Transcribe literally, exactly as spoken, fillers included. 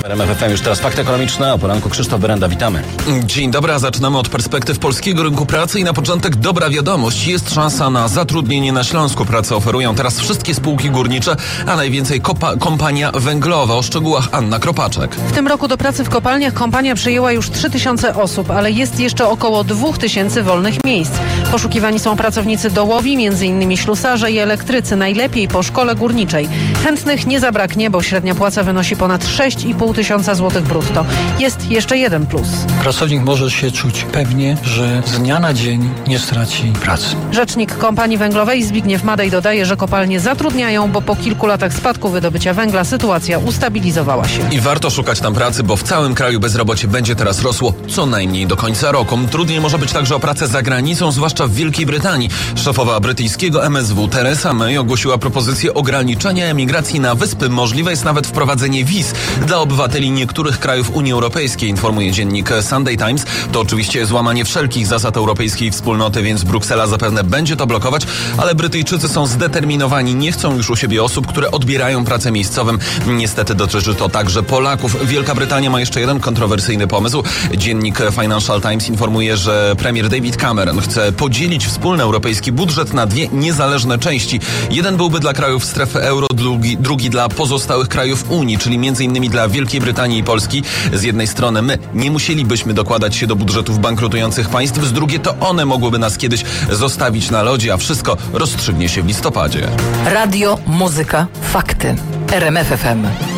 R M F F M. Już teraz fakty ekonomiczne. O poranku Krzysztof Berenda, witamy. Dzień dobry, a zaczynamy od perspektyw polskiego rynku pracy i na początek dobra wiadomość. Jest szansa na zatrudnienie na Śląsku. Pracę oferują teraz wszystkie spółki górnicze, a najwięcej kopa- kompania węglowa. O szczegółach Anna Kropaczek. W tym roku do pracy w kopalniach kompania przyjęła już trzy tysiące osób, ale jest jeszcze około dwa tysiące wolnych miejsc. Poszukiwani są pracownicy dołowi, między innymi ślusarze i elektrycy, najlepiej po szkole górniczej. Chętnych nie zabraknie, bo średnia płaca wynosi ponad sześć i pół tysiąca złotych brutto. Jest jeszcze jeden plus. Pracownik może się czuć pewnie, że z dnia na dzień nie straci pracy. Rzecznik kompanii węglowej Zbigniew Madej dodaje, że kopalnie zatrudniają, bo po kilku latach spadku wydobycia węgla sytuacja ustabilizowała się. I warto szukać tam pracy, bo w całym kraju bezrobocie będzie teraz rosło co najmniej do końca roku. Trudniej może być także o pracę za granicą, zwłaszcza w Wielkiej Brytanii. Szefowa brytyjskiego M S W Theresa May ogłosiła propozycję ograniczenia emigracji na wyspy. Możliwe jest nawet wprowadzenie wiz dla obywateli niektórych krajów Unii Europejskiej, informuje dziennik Sunday Times. To oczywiście złamanie wszelkich zasad europejskiej wspólnoty, więc Bruksela zapewne będzie to blokować, ale Brytyjczycy są zdeterminowani, nie chcą już u siebie osób, które odbierają pracę miejscowym. Niestety dotyczy to także Polaków. Wielka Brytania ma jeszcze jeden kontrowersyjny pomysł. Dziennik Financial Times informuje, że premier David Cameron chce podzielić wspólny europejski budżet na dwie niezależne części. Jeden byłby dla krajów strefy euro, drugi, drugi dla pozostałych krajów Unii, czyli między innymi dla Wielkiej Brytanii i Polski. Z jednej strony my nie musielibyśmy dokładać się do budżetów bankrutujących państw, z drugiej to one mogłyby nas kiedyś zostawić na lodzie, a wszystko rozstrzygnie się w listopadzie. Radio, muzyka, fakty. R M F F M.